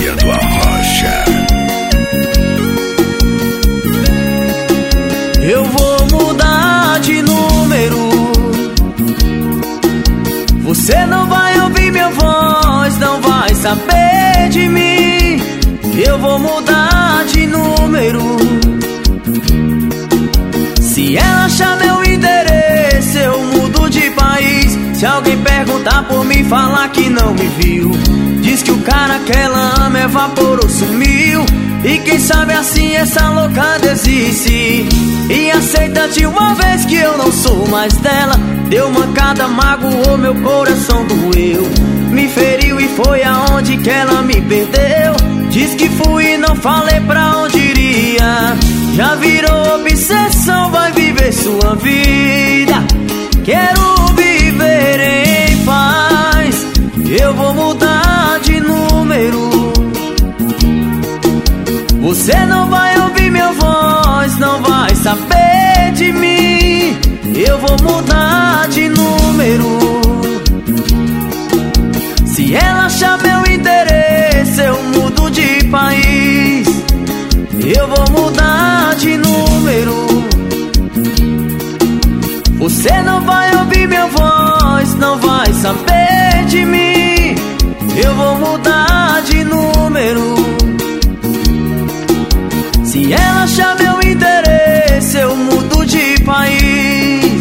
Maria do Arrocha. Eu vou mudar de número. Você não vai ouvir minha voz, não vai saber de mim. Eu vou mudar de número. Se ela achar meu endereço, eu mudo de país. Se alguém perguntar por mim, falar que não me viu. Diz que o cara que ela ama evaporou, sumiu. E quem sabe assim essa louca desiste e aceita de uma vez que eu não sou mais dela. Deu mancada, magoou, meu coração doeu. Me feriu e foi aonde que ela me perdeu. Diz que fui e não falei pra onde iria. Já virou obsessão, vai viver sua vida. Quero viver em paz. Eu vou mudar de número. Você não vai ouvir minha voz, não vai saber de mim. Eu vou mudar de número. Se ela achar meu endereço, eu mudo de país. Eu vou mudar de número. Você não vai ouvir minha voz, não vai saber de mim. Eu vou mudar de número. Se ela achar meu endereço, eu mudo de país.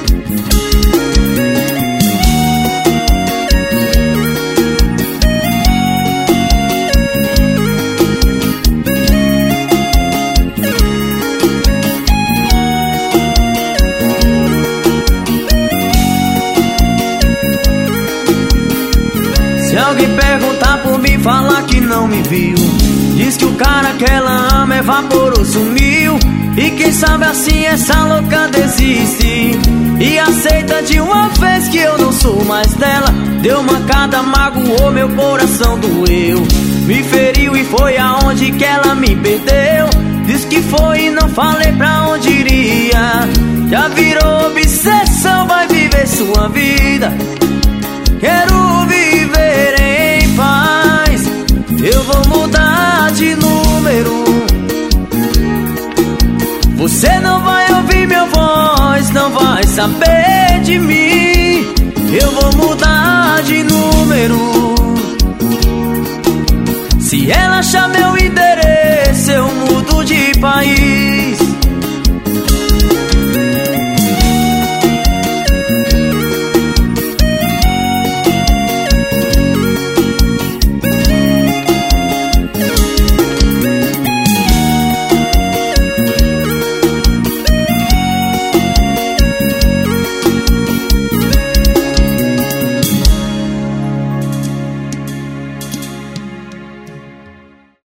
Se alguém perguntar por mim, falar que não me viu. Diz que o cara que ela ama evaporou, sumiu. E quem sabe assim essa louca desiste e aceita de uma vez que eu não sou mais dela. Deu mancada, magoou, meu coração doeu. Me feriu e foi aonde que ela me perdeu. Diz que foi e não falei pra onde iria. Já virou obsessão, vai viver sua vida. Quero viver em paz. Eu vou mudar de número. Você não vai ouvir minha voz, não vai saber de mim. Eu vou mudar de número. Se ela achar meu endereço, eu mudo de país.